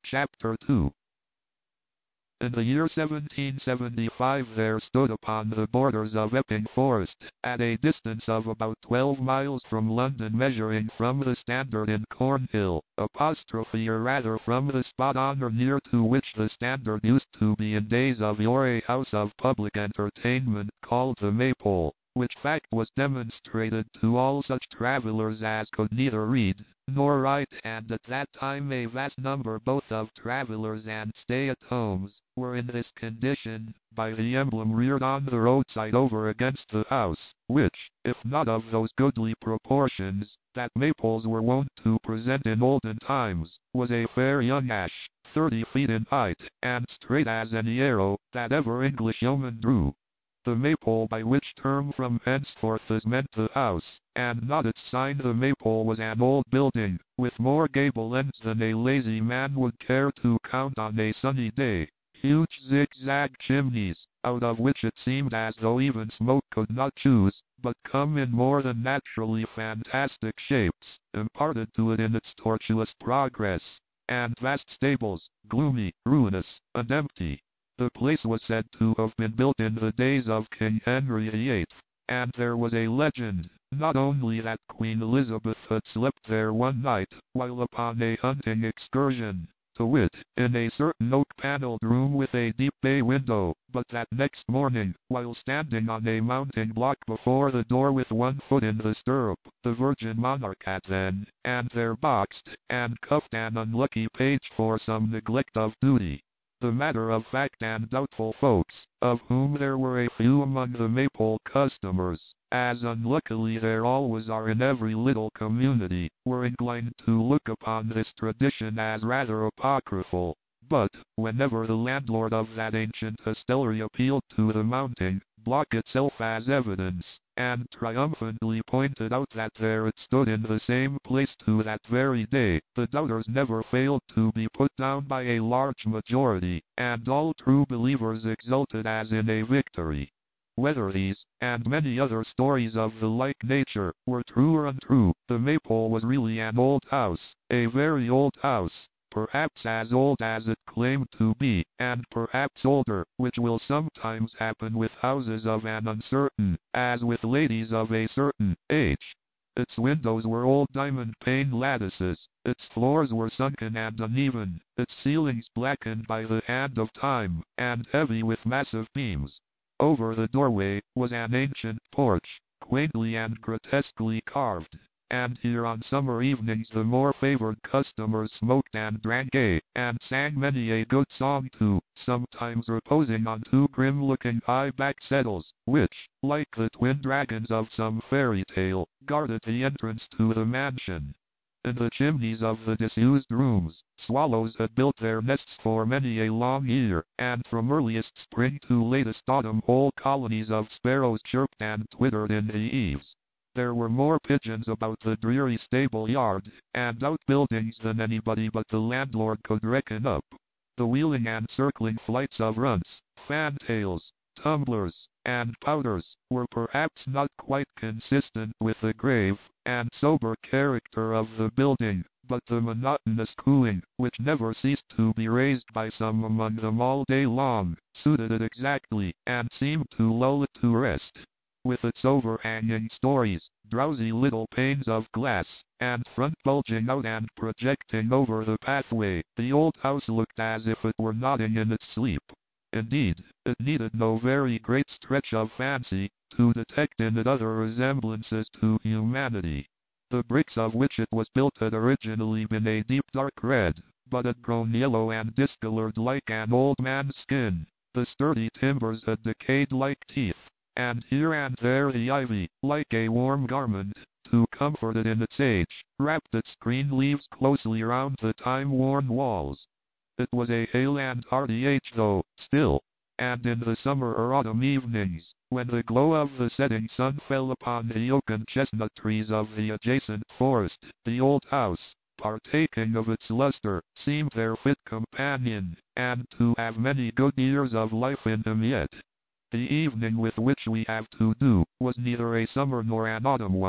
Chapter 2. In the year 1775 there stood upon the borders of Epping Forest, at a distance of about 12 miles from London, measuring from the Standard in Cornhill, apostrophe or rather from the spot on or near to which the Standard used to be in days of yore, a house of public entertainment called the Maypole, which fact was demonstrated to all such travellers as could neither read nor write, and at that time a vast number both of travellers and stay-at-homes were in this condition, by the emblem reared on the roadside over against the house, which, if not of those goodly proportions that maypoles were wont to present in olden times, was a fair young ash, 30 feet in height, and straight as any arrow that ever English yeoman drew. The Maypole, by which term from henceforth is meant the house, and not its sign. The Maypole was an old building, with more gable ends than a lazy man would care to count on a sunny day, huge zigzag chimneys, out of which it seemed as though even smoke could not choose but come in more than naturally fantastic shapes, imparted to it in its tortuous progress, and vast stables, gloomy, ruinous, and empty. The place was said to have been built in the days of King Henry VIII, and there was a legend, not only that Queen Elizabeth had slept there one night, while upon a hunting excursion, to wit, in a certain oak-panelled room with a deep bay window, but that next morning, while standing on a mounting block before the door with one foot in the stirrup, the Virgin Monarch had then and there boxed and cuffed an unlucky page for some neglect of duty. The matter of fact and doubtful folks, of whom there were a few among the Maypole customers, as unluckily there always are in every little community, were inclined to look upon this tradition as rather apocryphal. But, whenever the landlord of that ancient hostelry appealed to the mounting block itself as evidence, and triumphantly pointed out that there it stood in the same place to that very day, the doubters never failed to be put down by a large majority, and all true believers exulted as in a victory. Whether these, and many other stories of the like nature, were true or untrue, the Maypole was really an old house, a very old house, perhaps as old as it claimed to be, and perhaps older, which will sometimes happen with houses of an uncertain, as with ladies of a certain, age. Its windows were old diamond-pane lattices, its floors were sunken and uneven, its ceilings blackened by the hand of time, and heavy with massive beams. Over the doorway was an ancient porch, quaintly and grotesquely carved, and here on summer evenings the more favored customers smoked and drank gay, and sang many a good song too, sometimes reposing on two grim-looking high-backed settles, which, like the twin dragons of some fairy tale, guarded the entrance to the mansion. In the chimneys of the disused rooms, swallows had built their nests for many a long year, and from earliest spring to latest autumn whole colonies of sparrows chirped and twittered in the eaves. There were more pigeons about the dreary stable yard and outbuildings than anybody but the landlord could reckon up. The wheeling and circling flights of runts, fantails, tumblers, and pouters were perhaps not quite consistent with the grave and sober character of the building, but the monotonous cooing, which never ceased to be raised by some among them all day long, suited it exactly, and seemed to lull it to rest. With its overhanging stories, drowsy little panes of glass, and front bulging out and projecting over the pathway, the old house looked as if it were nodding in its sleep. Indeed, it needed no very great stretch of fancy to detect in it other resemblances to humanity. The bricks of which it was built had originally been a deep dark red, but had grown yellow and discolored like an old man's skin. The sturdy timbers had decayed like teeth, and here and there the ivy, like a warm garment, to comfort it in its age, wrapped its green leaves closely round the time-worn walls. It was a hale and hearty age though, still, and in the summer or autumn evenings, when the glow of the setting sun fell upon the oak and chestnut trees of the adjacent forest, the old house, partaking of its luster, seemed their fit companion, and to have many good years of life in him yet. The evening with which we have to do was neither a summer nor an autumn one,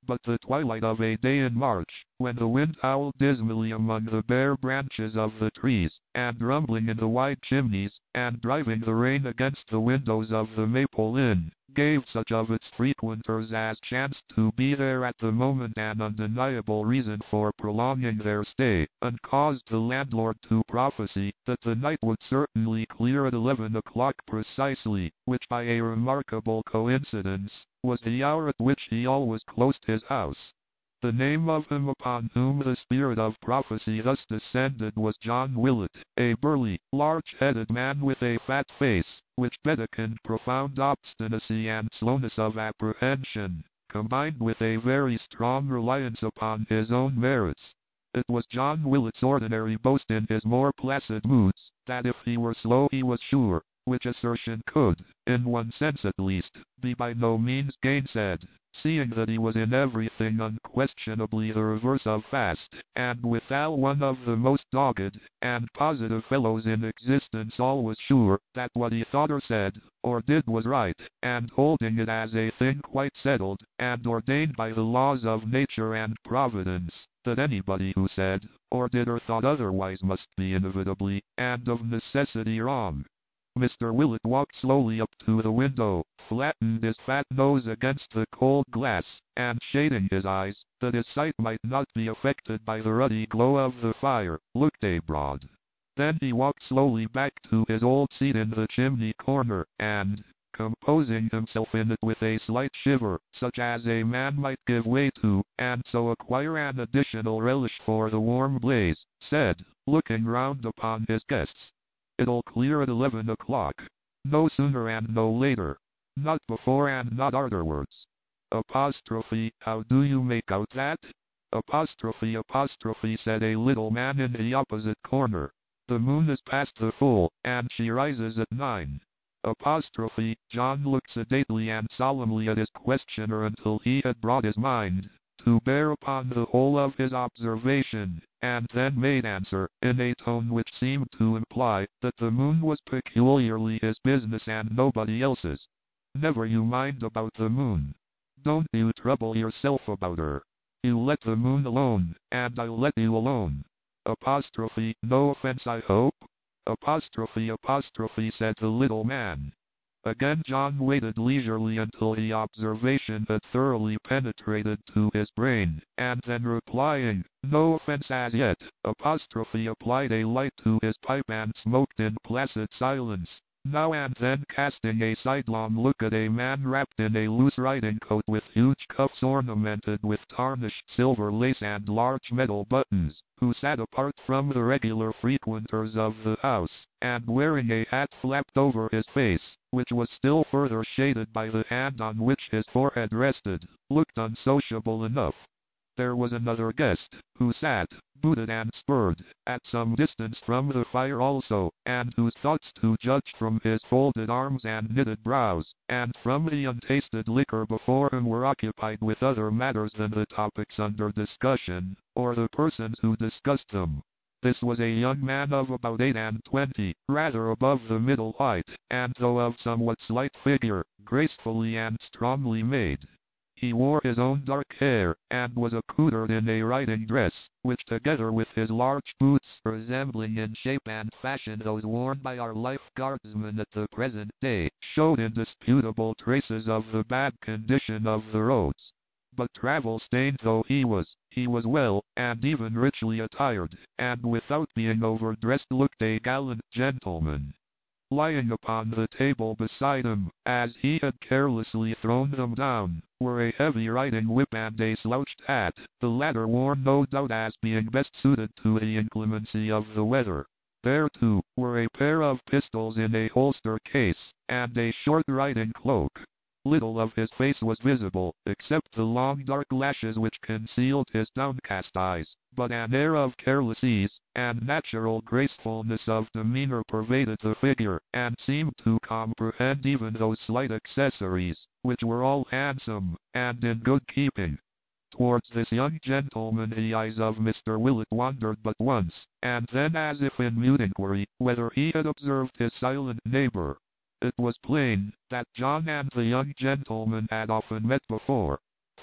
but the twilight of a day in March, when the wind howled dismally among the bare branches of the trees, and rumbling in the wide chimneys, and driving the rain against the windows of the Maple Inn, gave such of its frequenters as chanced to be there at the moment an undeniable reason for prolonging their stay, and caused the landlord to prophesy that the night would certainly clear at 11 o'clock precisely, which by a remarkable coincidence, was the hour at which he always closed his house. The name of him upon whom the spirit of prophecy thus descended was John Willett, a burly, large-headed man with a fat face, which betokened profound obstinacy and slowness of apprehension, combined with a very strong reliance upon his own merits. It was John Willett's ordinary boast in his more placid moods, that if he were slow he was sure, which assertion could, in one sense at least, be by no means gainsaid, seeing that he was in everything unquestionably the reverse of fast, and withal one of the most dogged and positive fellows in existence, always sure that what he thought or said, or did was right, and holding it as a thing quite settled, and ordained by the laws of nature and providence, that anybody who said, or did or thought otherwise must be inevitably, and of necessity wrong. Mr. Willett walked slowly up to the window, flattened his fat nose against the cold glass, and shading his eyes, that his sight might not be affected by the ruddy glow of the fire, looked abroad. Then he walked slowly back to his old seat in the chimney corner, and, composing himself in it with a slight shiver, such as a man might give way to, and so acquire an additional relish for the warm blaze, said, looking round upon his guests, "It'll clear at 11 o'clock. No sooner and no later. Not before and not arterwards. Apostrophe, how do you make out that?" Apostrophe, said a little man in the opposite corner. "The moon is past the full, and she rises at 9. Apostrophe, John looked sedately and solemnly at his questioner until he had brought his mind to bear upon the whole of his observation, and then made answer, in a tone which seemed to imply that the moon was peculiarly his business and nobody else's. "Never you mind about the moon. Don't you trouble yourself about her. You let the moon alone, and I'll let you alone. Apostrophe, no offense I hope?" Apostrophe, said the little man. Again John waited leisurely until the observation had thoroughly penetrated to his brain, and then replying, "No offense as yet," Apostrophe applied a light to his pipe and smoked in placid silence, now and then casting a sidelong look at a man wrapped in a loose riding coat with huge cuffs ornamented with tarnished silver lace and large metal buttons, who sat apart from the regular frequenters of the house, and wearing a hat flapped over his face, which was still further shaded by the hand on which his forehead rested, looked unsociable enough. There was another guest, who sat, booted and spurred, at some distance from the fire also, and whose thoughts, to judge from his folded arms and knitted brows, and from the untasted liquor before him, were occupied with other matters than the topics under discussion, or the persons who discussed them. This was a young man of about 28, rather above the middle height, and though of somewhat slight figure, gracefully and strongly made. He wore his own dark hair, and was accoutred in a riding dress, which together with his large boots, resembling in shape and fashion those worn by our life guardsmen at the present day, showed indisputable traces of the bad condition of the roads. But travel-stained though he was well, and even richly attired, and without being overdressed looked a gallant gentleman. Lying upon the table beside him, as he had carelessly thrown them down, were a heavy riding whip and a slouched hat, the latter worn no doubt as being best suited to the inclemency of the weather. There, too, were a pair of pistols in a holster case, and a short riding cloak. Little of his face was visible, except the long dark lashes which concealed his downcast eyes, but an air of careless ease, and natural gracefulness of demeanor pervaded the figure, and seemed to comprehend even those slight accessories, which were all handsome, and in good keeping. Towards this young gentleman the eyes of Mr. Willett wandered but once, and then as if in mute inquiry, whether he had observed his silent neighbor. It was plain that John and the young gentleman had often met before,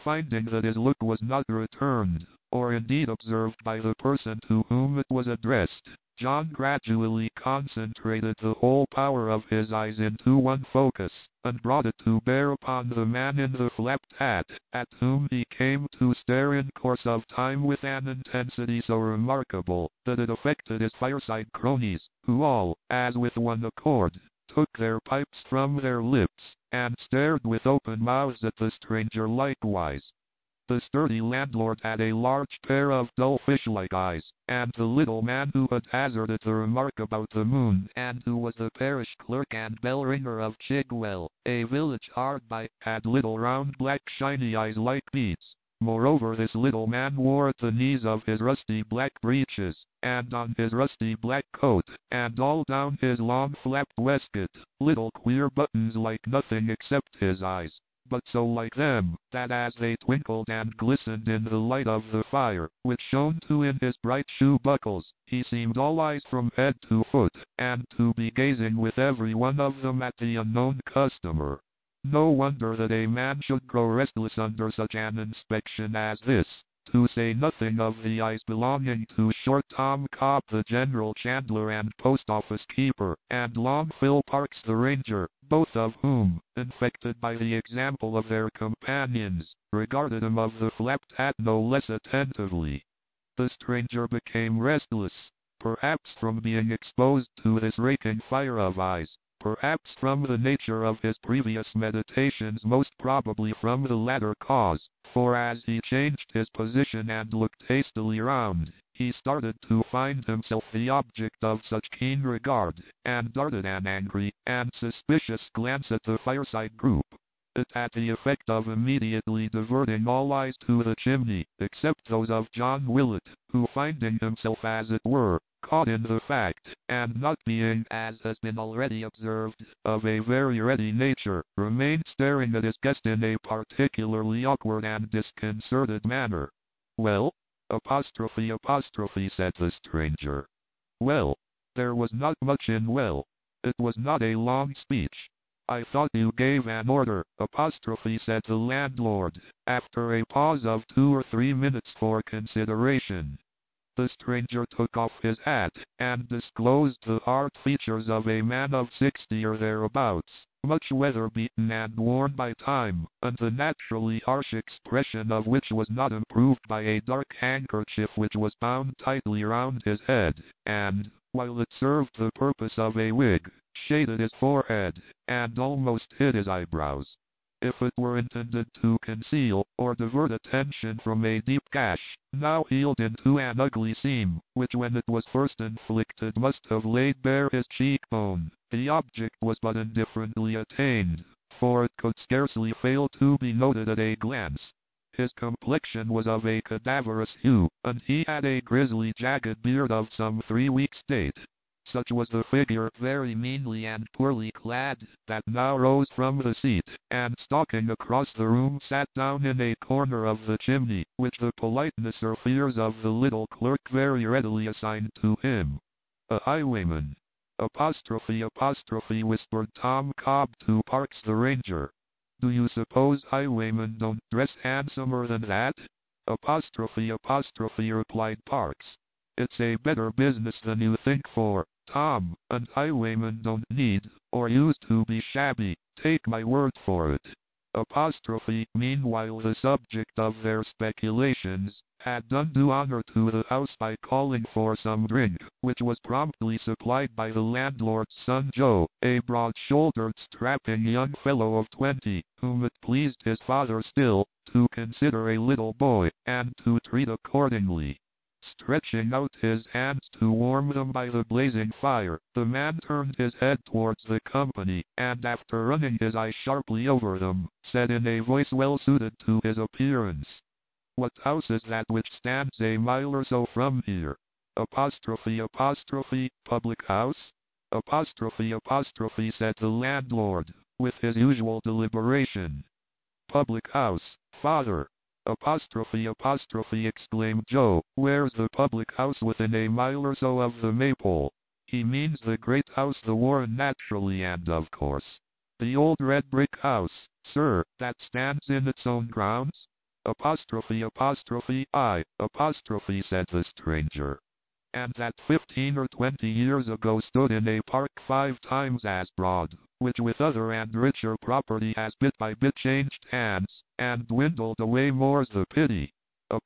finding that his look was not returned, or indeed observed by the person to whom it was addressed, John gradually concentrated the whole power of his eyes into one focus, and brought it to bear upon the man in the flapped hat, at whom he came to stare in course of time with an intensity so remarkable, that it affected his fireside cronies, who all, as with one accord, took their pipes from their lips, and stared with open mouths at the stranger likewise. The sturdy landlord had a large pair of dull fish-like eyes, and the little man who had hazarded the remark about the moon, and who was the parish clerk and bell-ringer of Chigwell, a village hard by, had little round black shiny eyes like beads. Moreover, this little man wore at the knees of his rusty black breeches, and on his rusty black coat, and all down his long flapped waistcoat, little queer buttons like nothing except his eyes, but so like them, that as they twinkled and glistened in the light of the fire, which shone too in his bright shoe buckles, he seemed all eyes from head to foot, and to be gazing with every one of them at the unknown customer. No wonder that a man should grow restless under such an inspection as this, to say nothing of the eyes belonging to short Tom Cobb the general chandler and post office keeper, and long Phil Parks the ranger, both of whom, infected by the example of their companions, regarded him of the flapped hat no less attentively. The stranger became restless, perhaps from being exposed to this raking fire of eyes, perhaps from the nature of his previous meditations, most probably from the latter cause, for as he changed his position and looked hastily round, he started to find himself the object of such keen regard, and darted an angry and suspicious glance at the fireside group. It had the effect of immediately diverting all eyes to the chimney, except those of John Willett, who, finding himself as it were caught in the fact, and not being, as has been already observed, of a very ready nature, remained staring at his guest in a particularly awkward and disconcerted manner. "Well?" apostrophe, said the stranger. "Well, there was not much in well. It was not a long speech. I thought you gave an order," apostrophe, said the landlord, after a pause of 2 or 3 minutes for consideration. The stranger took off his hat, and disclosed the hard features of a man of 60 or thereabouts, much weather-beaten and worn by time, and the naturally harsh expression of which was not improved by a dark handkerchief which was bound tightly round his head, and, while it served the purpose of a wig, shaded his forehead, and almost hid his eyebrows. If it were intended to conceal, or divert attention from a deep gash, now healed into an ugly seam, which when it was first inflicted must have laid bare his cheekbone, the object was but indifferently attained, for it could scarcely fail to be noted at a glance. His complexion was of a cadaverous hue, and he had a grisly jagged beard of some 3 weeks' date. Such was the figure, very meanly and poorly clad, that now rose from the seat, and stalking across the room sat down in a corner of the chimney, which the politeness or fears of the little clerk very readily assigned to him. "A highwayman," apostrophe, whispered Tom Cobb to Parks the ranger. "Do you suppose highwaymen don't dress handsomer than that?" Apostrophe, replied Parks. "It's a better business than you think for, Tom, and highwaymen don't need, or used to be shabby, take my word for it." Apostrophe, meanwhile the subject of their speculations, had done due honor to the house by calling for some drink, which was promptly supplied by the landlord's son Joe, a broad-shouldered, strapping young fellow of 20, whom it pleased his father still to consider a little boy, and to treat accordingly. Stretching out his hands to warm them by the blazing fire, the man turned his head towards the company, and after running his eye sharply over them, said in a voice well suited to his appearance, "What house is that which stands a mile or so from here?" Apostrophe, public house? Apostrophe, said the landlord, with his usual deliberation. "Public house, father." Apostrophe, exclaimed Joe, "where's the public house within a mile or so of the Maypole?" "He means the great house, the Warren, naturally, and of course. The old red brick house, sir, that stands in its own grounds?" I, said the stranger. And that 15 or 20 years ago stood in a park 5 times as broad, which with other and richer property has bit by bit changed hands, and dwindled away more's the pity.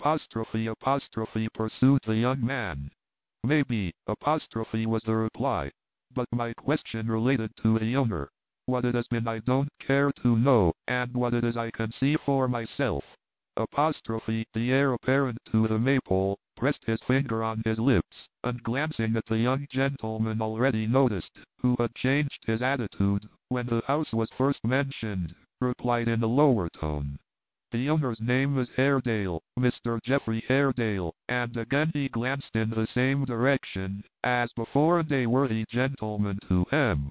Pursued the young man. Maybe, was the reply. But my question related to the owner. What it has been I don't care to know, and what it is I can see for myself. The heir apparent to the maypole, pressed his finger on his lips, and glancing at the young gentleman already noticed, who had changed his attitude, when the house was first mentioned, replied in a lower tone. The owner's name is Haredale, Mr. Geoffrey Haredale, and again he glanced in the same direction, as before, and a worthy gentleman to him.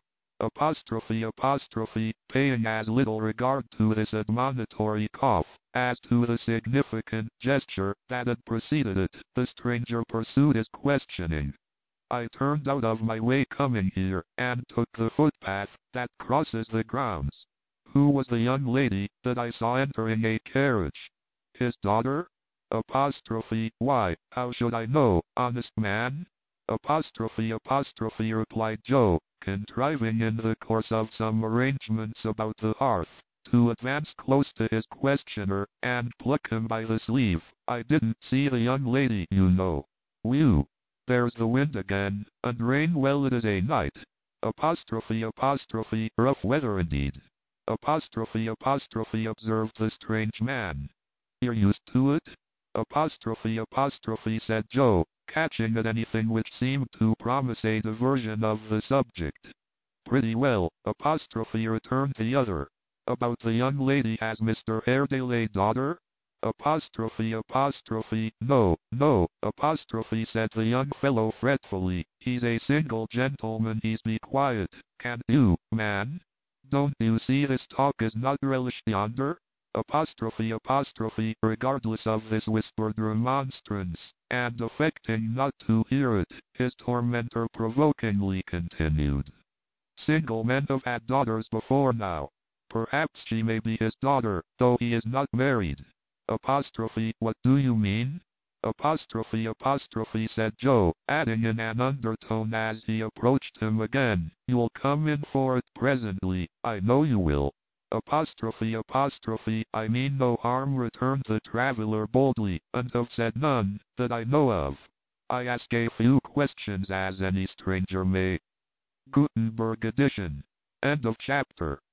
Paying as little regard to this admonitory cough, as to the significant gesture that had preceded it, the stranger pursued his questioning. I turned out of my way coming here, and took the footpath that crosses the grounds. Who was the young lady that I saw entering a carriage? His daughter? Why, how should I know, honest man? Replied Joe, contriving in the course of some arrangements about the hearth, to advance close to his questioner, and pluck him by the sleeve. I didn't see the young lady, you know. Whew! There's the wind again, and rain. Well, it is a night. Rough weather indeed. Observed the strange man. You're used to it? Said Joe, catching at anything which seemed to promise a diversion of the subject. Pretty well, returned the other. About the young lady, has Mr. Haredale a daughter? No, said the young fellow fretfully, he's a single gentleman, he's be quiet, can't you, man? Don't you see this talk is not relished yonder? Regardless of this whispered remonstrance, and affecting not to hear it, his tormentor provokingly continued. Single men have had daughters before now. Perhaps she may be his daughter, though he is not married. What do you mean? Said Joe, adding in an undertone as he approached him again, you'll come in for it presently, I know you will. I mean no harm, returned the traveler boldly, and have said none, that I know of. I ask a few questions as any stranger may. Gutenberg edition. End of chapter.